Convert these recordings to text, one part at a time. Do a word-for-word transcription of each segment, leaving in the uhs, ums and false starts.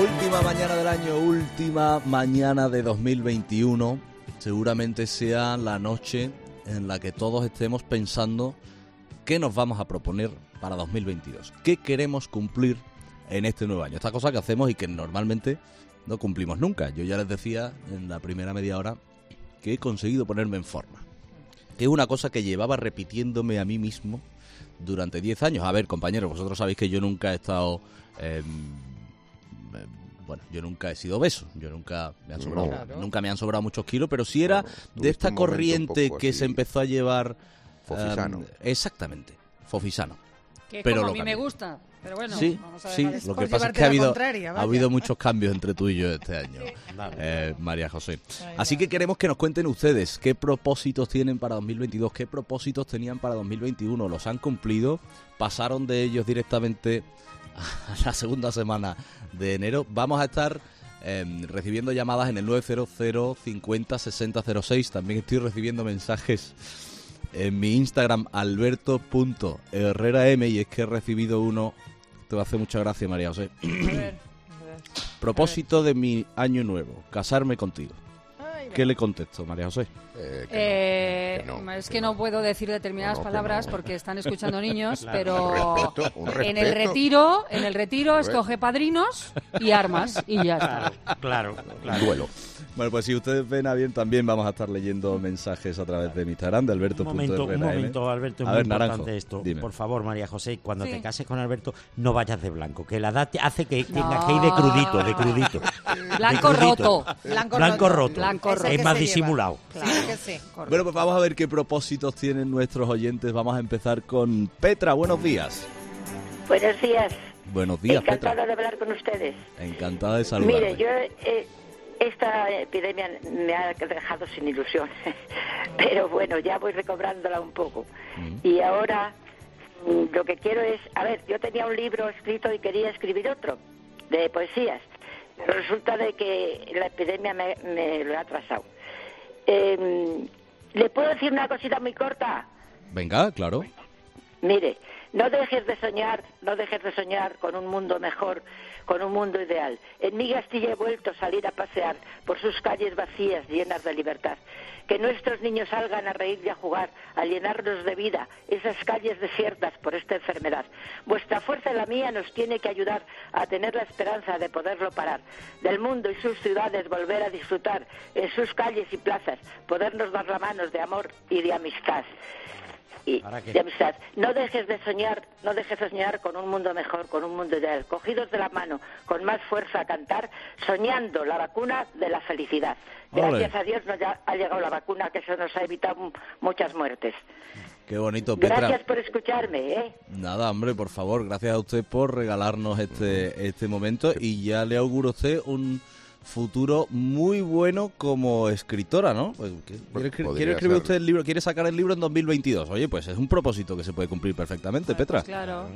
Última mañana del año, última mañana de dos mil veintiuno. Seguramente sea la noche en la que todos estemos pensando qué nos vamos a proponer para dos mil veintidós. ¿Qué queremos cumplir en este nuevo año? Esta cosa que hacemos y que normalmente no cumplimos nunca. Yo ya les decía en la primera media hora que he conseguido ponerme en forma. Es una cosa que llevaba repitiéndome a mí mismo durante diez años. A ver, compañeros, vosotros sabéis que yo nunca he estado... Eh, eh, bueno, yo nunca he sido obeso. Yo nunca me han sobrado, no, no. nunca me han sobrado muchos kilos, pero sí era claro, de esta corriente que se empezó a llevar... Fofisano. Eh, exactamente, fofisano. Que pero como lo a mí cambié. me gusta. Pero bueno, sí, vamos a sí, dejar lo eso. que pasa es que ha habido, ha habido muchos cambios entre tú y yo este año, eh, María José. Así que queremos que nos cuenten ustedes qué propósitos tienen para dos mil veintidós, qué propósitos tenían para dos mil veintiuno, los han cumplido, pasaron de ellos directamente a la segunda semana de enero. Vamos a estar eh, recibiendo llamadas en el nueve cero cero cincuenta sesenta cero seis, también estoy recibiendo mensajes en mi Instagram, alberto punto herrera eme, y es que he recibido uno, te va a hacer mucha gracia, María José. A ver, a ver. Propósito de mi año nuevo, casarme contigo. Ay, ¿qué le contesto, María José? Eh, que eh, no, que no, es que, que no. no puedo decir determinadas no, no, palabras no. porque están escuchando niños, claro, pero un respeto, un respeto. en el retiro, en el retiro escoge padrinos y armas y ya está. Claro, claro. Duelo. Bueno, pues si ustedes ven a bien, también vamos a estar leyendo mensajes a través de mi Instagram, de alberto punto herrera eme. Un momento, un momento, Alberto, es a muy ver, importante Naranjo, esto. Dime. Por favor, María José, cuando sí. te cases con Alberto, no vayas de blanco, que la edad te hace que tengas no. que ir de crudito, de crudito. Blanco de crudito. roto. Blanco, Blanco roto. Blanco roto. Es más disimulado. Claro que sí. Correcto. Bueno, pues vamos a ver qué propósitos tienen nuestros oyentes. Vamos a empezar con Petra. Buenos días. Buenos días. Buenos días, Encantada Petra. de hablar con ustedes. Encantada de saludarle. Mire, yo... Eh, esta epidemia me ha dejado sin ilusión, pero bueno, ya voy recobrándola un poco. Mm. Y ahora mm, lo que quiero es... A ver, yo tenía un libro escrito y quería escribir otro, de poesías. Resulta de que la epidemia me, me lo ha atrasado. Eh, ¿Le puedo decir una cosita muy corta? Venga, claro. Mire, no dejes de soñar, no dejes de soñar con un mundo mejor, con un mundo ideal. En mi Castilla he vuelto a salir a pasear por sus calles vacías, llenas de libertad. Que nuestros niños salgan a reír y a jugar, a llenarnos de vida esas calles desiertas por esta enfermedad. Vuestra fuerza y la mía nos tiene que ayudar a tener la esperanza de poderlo parar. Del mundo y sus ciudades volver a disfrutar, en sus calles y plazas, podernos dar la mano de amor y de amistad. Y de amistad. No dejes de soñar, no dejes de soñar con un mundo mejor, con un mundo ideal. Cogidos de la mano, con más fuerza a cantar, soñando la vacuna de la felicidad. Gracias Olé. a Dios nos ha llegado la vacuna, que eso nos ha evitado muchas muertes. Qué bonito, Petra. Gracias por escucharme, ¿eh? Nada, hombre, por favor, gracias a usted por regalarnos este, este momento, y ya le auguro a usted un futuro muy bueno como escritora, ¿no? Pues, ¿quiere, quiere, quiere escribir usted el libro? ¿Quiere sacar el libro en dos mil veintidós? Oye, pues es un propósito que se puede cumplir perfectamente, bueno, Petra. Pues claro.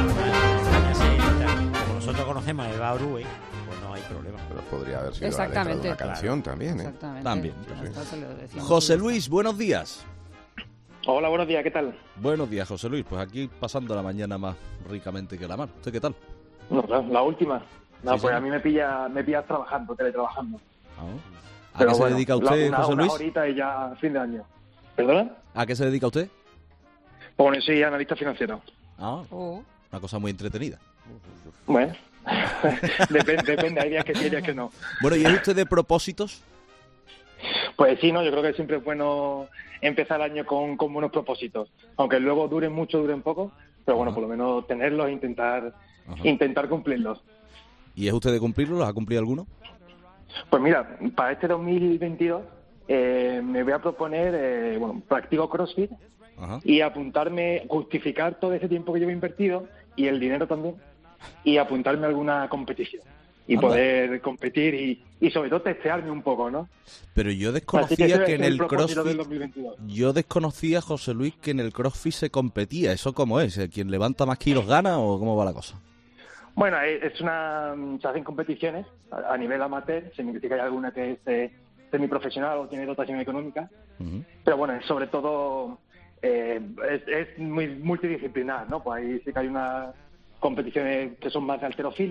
Como nosotros conocemos a Eva Orue, pues no hay problema. Pero podría haber sido Exactamente. la letra de una canción claro. también, ¿eh? Exactamente. También. Sí. José Luis, buenos días. Hola, buenos días, ¿qué tal? Buenos días, José Luis. Pues aquí pasando la mañana más ricamente que la mar. ¿Usted qué tal? No, la, la última. No, sí, pues sí. a mí me pilla, me pillas trabajando, teletrabajando. ¿A Pero qué bueno, se dedica usted, una, José una Luis? horita y ya fin de año. ¿Perdona? ¿A qué se dedica usted? Bueno, sí, analista financiero. Ah, oh. Una cosa muy entretenida. Bueno, depende, depende, hay días que sí, hay días que no. Bueno, ¿y es usted de propósitos? Pues sí, no, yo creo que siempre es bueno empezar el año con, con buenos propósitos. Aunque luego duren mucho, duren poco, pero bueno, Ajá. por lo menos tenerlos e intentar, Ajá. intentar cumplirlos. ¿Y es usted de cumplirlos? ¿Los ha cumplido alguno? Pues mira, para este dos mil veintidós eh, me voy a proponer, eh, bueno, practico CrossFit. Ajá. Y apuntarme, justificar todo ese tiempo que llevo invertido y el dinero también, y apuntarme a alguna competición y Anda. poder competir y, y sobre todo testearme un poco, ¿no? Pero yo Así desconocía ese que es en el propósito del CrossFit, dos mil veintidós. yo desconocía, José Luis, que en el CrossFit se competía. ¿Eso cómo es? ¿Quien levanta más kilos gana o cómo va la cosa? Bueno, es una, se hacen competiciones a, a nivel amateur, significa que hay alguna que es eh, semiprofesional o tiene dotación económica, Uh-huh. pero bueno, sobre todo eh, es, es muy multidisciplinar, ¿no? Pues ahí sí que hay unas competiciones que son más de halterofilia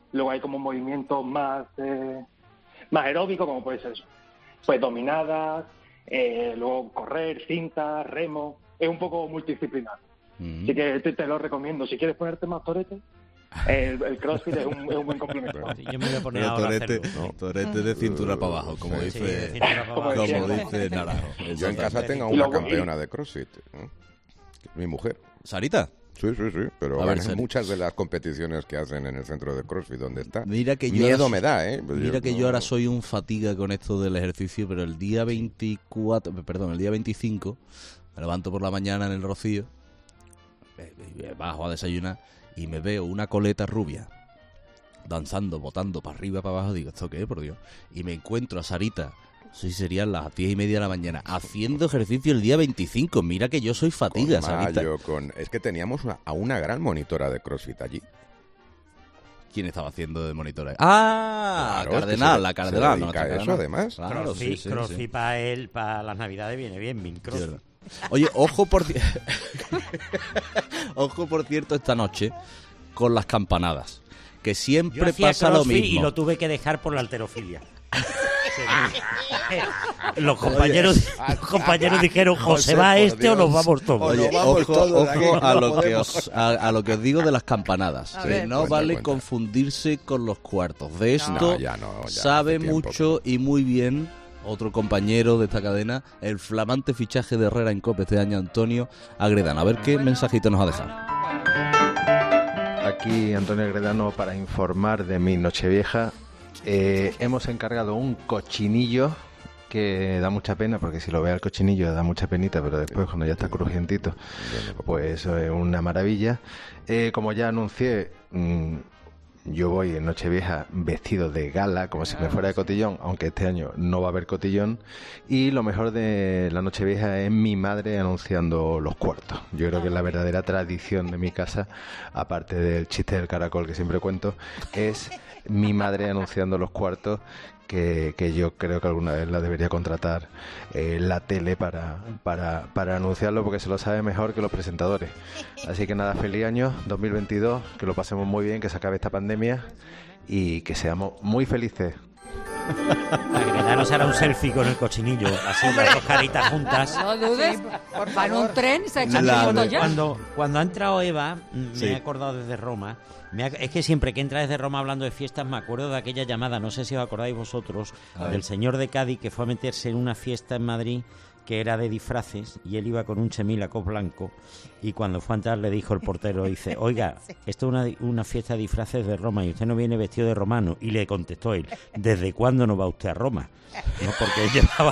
Luego hay como movimientos más, eh, más aeróbicos, como puede ser eso. Pues dominadas, eh, luego correr, cinta, remo. Es un poco multidisciplinar. Mm-hmm. Así que te, te lo recomiendo. Si quieres ponerte más torete, el, el CrossFit es un, es un buen complemento. Yo me voy a poner Pero ahora torete, a hacerlo. torete de cintura para abajo, como Sí, dice, de cintura para abajo. como dice Naranjo. Yo en casa tengo una campeona de CrossFit, ¿no? Mi mujer. ¿Sarita? Sí, sí, sí, pero A ver, gané muchas de las competiciones que hacen en el centro de CrossFit donde está. Mira que yo Miedo ahora, me da, ¿eh? Pues mira yo, que no... yo ahora soy un fatiga con esto del ejercicio, pero el día veinticuatro, perdón, el día veinticinco, me levanto por la mañana en el Rocío, bajo a desayunar y me veo una coleta rubia danzando, botando para arriba, para abajo. Digo, ¿esto qué es, por Dios? Y me encuentro a Sarita, sí, serían las diez y media de la mañana, haciendo ejercicio el día veinticinco. Mira que yo soy fatiga, con Sarita. Mayo, con... Es que teníamos una, a una gran monitora de CrossFit allí. ¿Quién estaba haciendo de monitora? ¡Ah! Claro, Cardenal, es que se, la Cardenal. Se dedica a eso, además. Claro, CrossFit, sí, sí, CrossFit sí. para él, para las navidades viene bien, Min CrossFit. Oye, ojo por... ojo por cierto esta noche con las campanadas. Que siempre Yo hacía pasa lo CrossFit mismo. y lo tuve que dejar por la halterofilia. Los compañeros, Oye, los compañeros dijeron, o José, se va por este o Dios. nos vamos todos. Oye, Nos vamos ojo, todos de aquí, ojo a, no lo que podemos. os, a, a lo que os digo de las campanadas. A Que ver. no Cuenta, vale cuenta. confundirse con los cuartos. De esto No, ya no, ya sabe hace tiempo mucho y muy bien otro compañero de esta cadena, el flamante fichaje de Herrera en COPE este año, Antonio Agredano. A ver qué mensajito nos ha dejado. Aquí Antonio Agredano para informar de mi Nochevieja. Eh, hemos encargado un cochinillo que da mucha pena, porque si lo ve al cochinillo da mucha penita, pero después cuando ya está crujientito, pues eso es una maravilla. Eh, como ya anuncié, mmm, yo voy en Nochevieja vestido de gala, como si me fuera de cotillón, aunque este año no va a haber cotillón. Y lo mejor de la Nochevieja es mi madre anunciando los cuartos. Yo creo que la verdadera tradición de mi casa, aparte del chiste del caracol que siempre cuento, es mi madre anunciando los cuartos, que, que yo creo que alguna vez la debería contratar eh, la tele para, para, para anunciarlo, porque se lo sabe mejor que los presentadores. Así que nada, feliz año dos mil veintidós, que lo pasemos muy bien, que se acabe esta pandemia y que seamos muy felices. Agredano se hará un selfie con el cochinillo, así las dos caritas juntas. No dudes, va en un tren y se ha hecho La- un foto de- ya. Cuando, cuando ha entrado Eva, me Sí. he acordado desde Roma. Me ha- es que siempre que entra desde Roma hablando de fiestas, me acuerdo de aquella llamada, no sé si os acordáis vosotros, A del ver. señor de Cádiz que fue a meterse en una fiesta en Madrid que era de disfraces y él iba con un chemílaco blanco y cuando fue a entrar le dijo el portero, dice, oiga, esto es una, una fiesta de disfraces de Roma y usted no viene vestido de romano. Y le contestó él, ¿desde cuándo no va usted a Roma? No, porque él llevaba...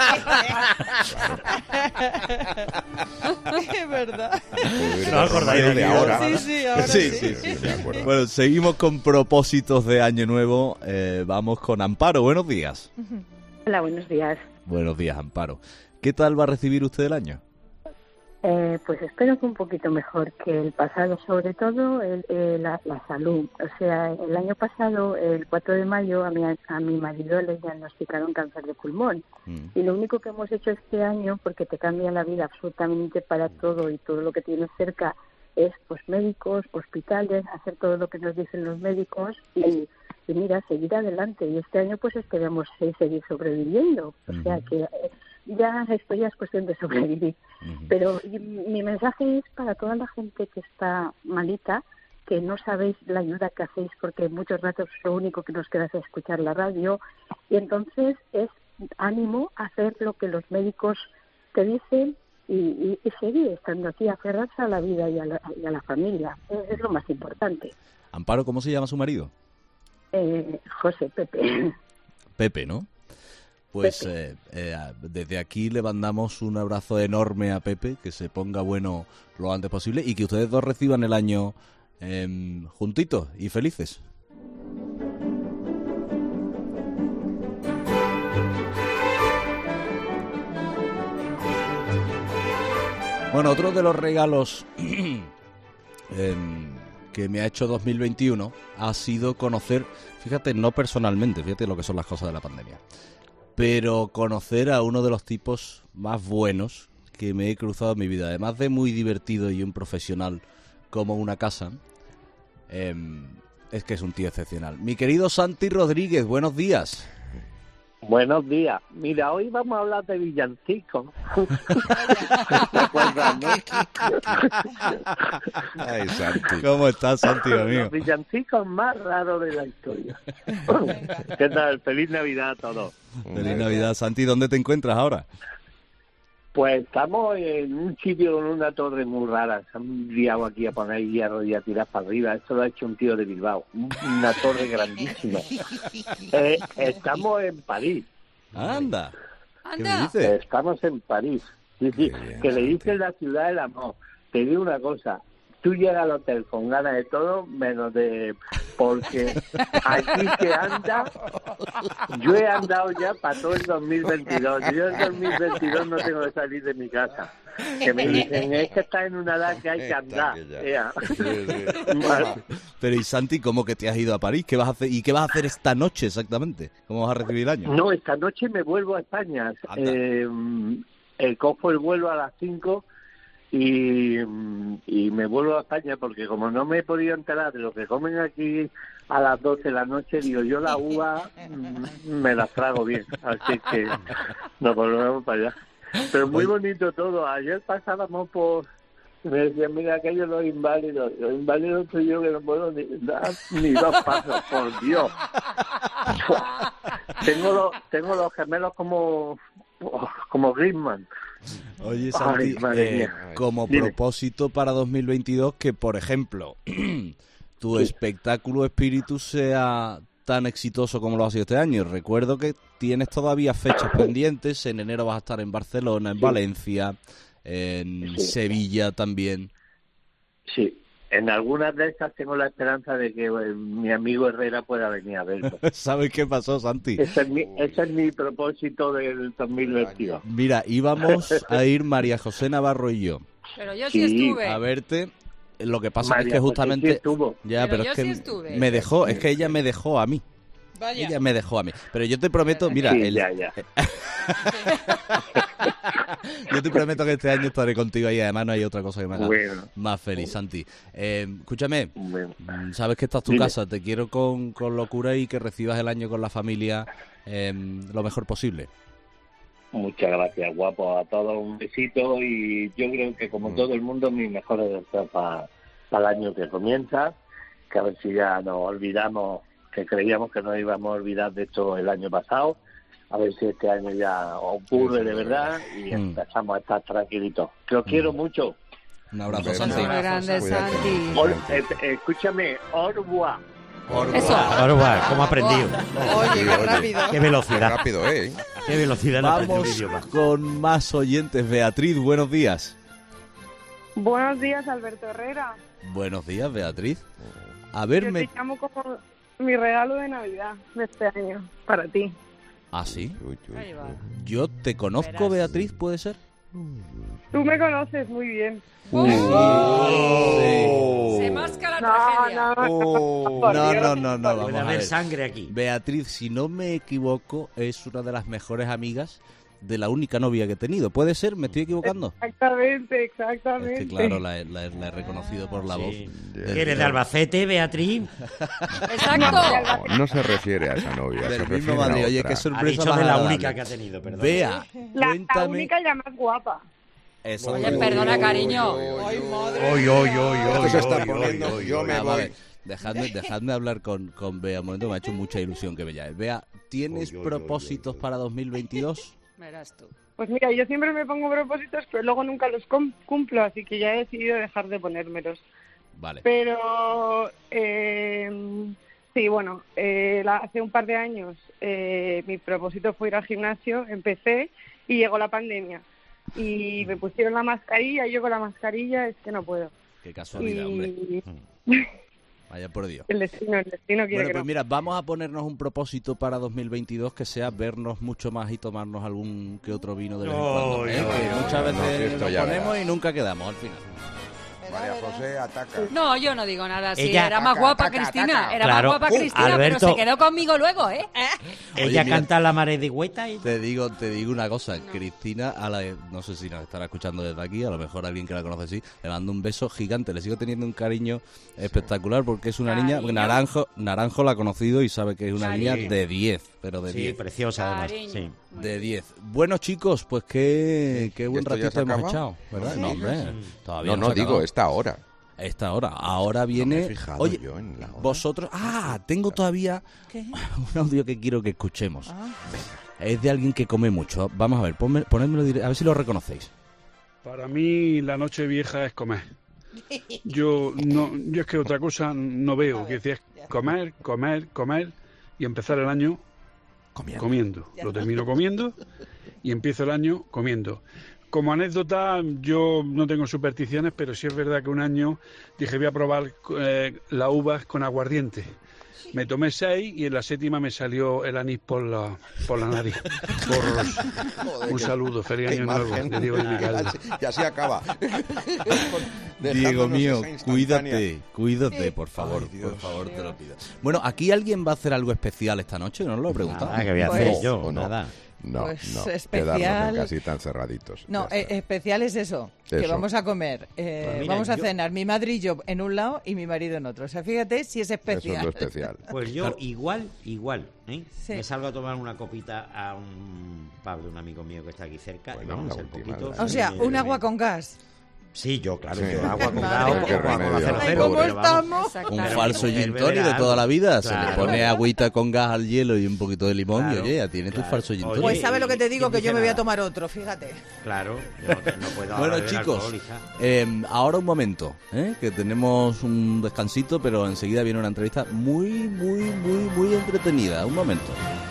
Es verdad. ¿No os acordáis de de mí? ahora? Sí, sí, ahora Sí, sí. sí, Sí, de acuerdo. Bueno, seguimos con propósitos de Año Nuevo. Eh, vamos con Amparo. Buenos días. Hola, buenos días. Buenos días, Amparo. ¿Qué tal va a recibir usted el año? Eh, pues espero que un poquito mejor que el pasado, sobre todo el, eh, la, la salud. O sea, el año pasado, el cuatro de mayo, a mi, a mi marido le diagnosticaron cáncer de pulmón. Mm. Y lo único que hemos hecho este año, porque te cambia la vida absolutamente para todo y todo lo que tienes cerca, es pues médicos, hospitales, hacer todo lo que nos dicen los médicos y, y mira, seguir adelante. Y este año pues esperamos eh, seguir sobreviviendo. O sea que eh, ya esto ya es cuestión de sobrevivir. Ujú. Pero y, mi mensaje es para toda la gente que está malita, que no sabéis la ayuda que hacéis, porque muchos ratos lo único que nos queda es escuchar la radio. Y entonces es ánimo a hacer lo que los médicos te dicen y, y, y seguir estando aquí, aferrarse a la vida y a la, y a la familia. Es, es lo más importante. Amparo, ¿cómo se llama su marido? Eh, José, Pepe. Pepe, ¿no? Pues Pepe. eh, eh, desde aquí le mandamos un abrazo enorme a Pepe, que se ponga bueno lo antes posible y que ustedes dos reciban el año eh, juntitos y felices. Bueno, otro de los regalos em, que me ha hecho dos mil veintiuno ha sido conocer, fíjate, no personalmente, fíjate lo que son las cosas de la pandemia, pero conocer a uno de los tipos más buenos que me he cruzado en mi vida, además de muy divertido y un profesional como una casa. Eh, es que es un tío excepcional. Mi querido Santi Rodríguez, buenos días. Buenos días. Mira, hoy vamos a hablar de villancicos. ¿Te acuerdas, no? Ay, Santi. ¿Cómo estás, Santi, amigo? Los villancicos más raros de la historia. ¿Qué tal? Feliz Navidad a todos. Feliz Navidad, Santi. ¿Dónde te encuentras ahora? Pues estamos en un sitio con una torre muy rara. Se han liado aquí a poner hierro y a tirar para arriba. Esto lo ha hecho un tío de Bilbao. Una torre grandísima. Eh, estamos en París. Anda. ¿Qué me dices? Estamos en París. Sí, sí. Que le dicen la ciudad del amor. Te digo una cosa. Tú llegas al hotel con ganas de todo, menos de... Porque aquí que anda... Yo he andado ya para todo el dos mil veintidós. Yo en dos mil veintidós no tengo que salir de mi casa. Que me dicen, es que estás en una edad que hay que andar. Sí, sí. Vale. Pero y Santi, ¿cómo que te has ido a París? ¿Qué vas a hacer? ¿Y qué vas a hacer esta noche exactamente? ¿Cómo vas a recibir el año? No, esta noche me vuelvo a España. Eh, eh, cojo el vuelo a las cinco... Y, y me vuelvo a España porque como no me he podido enterar de lo que comen aquí a las doce de la noche, digo, yo la uva me la trago bien, así que nos volvemos para allá. Pero muy bonito todo. Ayer pasábamos por... Me decían, mira, aquellos los inválidos. Los inválidos soy yo que no puedo ni dar ni dos pasos, por Dios. tengo, los, tengo los gemelos como... como Griezmann. Oye, Santi, Ay, eh, como Dime. propósito para dos mil veintidós, que por ejemplo tu sí. espectáculo Espíritu sea tan exitoso como lo ha sido este año. Recuerdo que tienes todavía fechas pendientes. En enero vas a estar en Barcelona, en sí. Valencia, en sí. Sevilla también. Sí. En algunas de estas tengo la esperanza de que eh, mi amigo Herrera pueda venir a verlo. ¿Sabes qué pasó, Santi? Ese es mi, ese es mi propósito del dos mil veintidós. Mira, íbamos a ir María José Navarro y yo. Pero yo sí, sí estuve. A verte. Lo que pasa María es que justamente... Sí estuvo. Ya, pero, pero es que sí estuve. me dejó, es que ella me dejó a mí. Vaya. Ella me dejó a mí. Pero yo te prometo, mira... Sí, el... ya, ya. Yo te prometo que este año estaré contigo ahí. Además no hay otra cosa que me haga bueno. más feliz, Santi. Eh, escúchame, bueno. sabes que esta es tu Dime. casa. Te quiero con, con locura y que recibas el año con la familia eh, lo mejor posible. Muchas gracias, guapo. A todos un besito y yo creo que como mm. todo el mundo, mis mejores deseos para pa el año que comienza. Que a ver si ya nos olvidamos, que creíamos que nos íbamos a olvidar de esto el año pasado. A ver si este año ya ocurre de verdad y mm. empezamos a estar tranquilitos. Que os mm. quiero mucho. Un abrazo, Un Santi. abrazo, grande, Santi. Or, eh, escúchame, au revoir. Eso. Au revoir, ¿cómo ha aprendido? Oye, qué rápido. Qué velocidad. Qué rápido, ¿eh? Qué velocidad. Vamos con más oyentes. Beatriz, buenos días. Buenos días, Alberto Herrera. Buenos días, Beatriz. A ver, Yo me... te llamo como mi regalo de Navidad de este año, para ti. ¿Ah, sí? Uy, uy, uy. Yo te conozco, Beatriz, ¿puede ser? Tú me conoces muy bien. ¡Oh! Sí. Se masca la No, tragedia. no, Oh, por no, Dios. no, no, no, vamos Puede a haber ver. sangre aquí. Beatriz, si no me equivoco, es una de las mejores amigas de la única novia que he tenido. ¿Puede ser? ¿Me estoy equivocando? Exactamente, exactamente. Es que claro, la, he- la he- la he reconocido por la voz. Sí. Del- ¿Eres de Albacete, Beatriz? Exacto. No, no se refiere a esa novia, se Del refiere mismo a Madrid. Oye, otra. qué Ha sorpresa dicho más de la agradable. única que ha tenido, perdón. Vea, La, la cuéntame... única y la más guapa. Eso Oye, es- perdona, cariño. Ay, madre. Oy, oy, oy, Esto oy, se está oy, poniendo, oy, yo oy, me oy. Vamos a voy. ver, dejadme, dejadme hablar con, con Bea un momento, me ha hecho mucha ilusión que me llame. Bea, ¿tienes Oy, oy, oy, propósitos oy, oy. para dos mil veintidós? Verás tú. Pues mira, yo siempre me pongo propósitos, pero luego nunca los cum- cumplo, así que ya he decidido dejar de ponérmelos. Vale. Pero, eh, sí, bueno, eh, la- hace un par de años eh, mi propósito fue ir al gimnasio, empecé y llegó la pandemia. Y me pusieron la mascarilla, y yo con la mascarilla es que no puedo. Qué casualidad, hombre. Y Vaya por Dios. el destino, el destino quiere Bueno, que pues no. mira, vamos a ponernos un propósito para dos mil veintidós que sea vernos mucho más y tomarnos algún que otro vino de vez en cuando. Ay, ¿eh? ay, Que ay, muchas no, que veces esto nos ya ponemos verás. y nunca quedamos al final. María José ataca. No, yo no digo nada. Sí, Ella- era más Ataca, guapa ataca, Cristina. ataca. Era Claro. más guapa Uh, Cristina, Alberto- pero se quedó conmigo luego, ¿eh? Ella Oye, mira, canta la mare de Hueta y... Te digo, te digo una cosa, Cristina, a la, no sé si nos estará escuchando desde aquí, a lo mejor alguien que la conoce sí, le mando un beso gigante, le sigo teniendo un cariño espectacular porque es una Cariño. niña, Naranjo, Naranjo la ha conocido y sabe que es una Cariño. niña de diez, pero de Sí, diez. preciosa además. Cariño. Sí. De diez. Bueno, chicos, pues qué, qué buen ¿Esto ya ratito se ha hemos acabado? echado, ¿verdad? Sí. No, hombre, todavía No, no, no, se ha digo, acabado. esta hora. Esta hora. Ahora No me viene... he fijado Oye, yo en la hora. vosotros... Ah, tengo todavía ¿Qué? un audio que quiero que escuchemos. Ah. Es de alguien que come mucho. Vamos a ver, ponme, ponedmelo dire- a ver si lo reconocéis. Para mí la noche vieja es comer. Yo no, yo es que otra cosa no veo, que es comer, comer, comer y empezar el año Comiendo. comiendo. Lo termino comiendo y empiezo el año comiendo. Como anécdota, yo no tengo supersticiones, pero sí es verdad que un año dije voy a probar eh, las uvas con aguardiente. Me tomé seis y en la séptima me salió el anís por la, por la nariz. Porros. Joder, Un qué- saludo, feliz qué año nuevo, imagen. de Diego y Micaela. Así- Y así acaba. Diego Dejándonos mío, esa instantánea. cuídate, cuídate, por favor, Ay, Dios. por favor, te lo pido. Bueno, ¿aquí alguien va a hacer algo especial esta noche? ¿No os lo he preguntado? Nada, que voy a Pues- hacer yo, ¿O no? nada. No, Pues no, especial- quedarnos en casita encerraditos. No, ya eh, está. especial es eso, que Eso. vamos a comer, eh, Pues mira, vamos a yo- cenar, mi madre y yo en un lado y mi marido en otro. O sea, fíjate si es Eso es especial. lo especial. Pues yo igual, igual, ¿eh? Sí. Me salgo a tomar una copita a un pub de un amigo mío que está aquí cerca y Bueno, vamos a la hacer última poquito. de la O sea, Eh, un agua con gas. Sí, yo, claro, Sí. yo agua con Madre gas o mía. Qué Coca-Cola remedio. cero Ay, cero, ¿cómo pero vamos. estamos? Un Exactamente. falso El gin beber tonic de algo. toda la vida. Se le Claro. pone agüita con gas al hielo y un poquito de limón Claro, y oye, ya tiene tu claro. falso gin Oye, tonic. Pues sabe lo que te digo, que ¿quién yo me voy a dice tomar otro, fíjate. Claro, yo no, no puedo Bueno, beber chicos, alcohol, hija. eh, ahora un momento, ¿eh? que tenemos un descansito, pero enseguida viene una entrevista muy, muy, muy, muy entretenida. Un momento.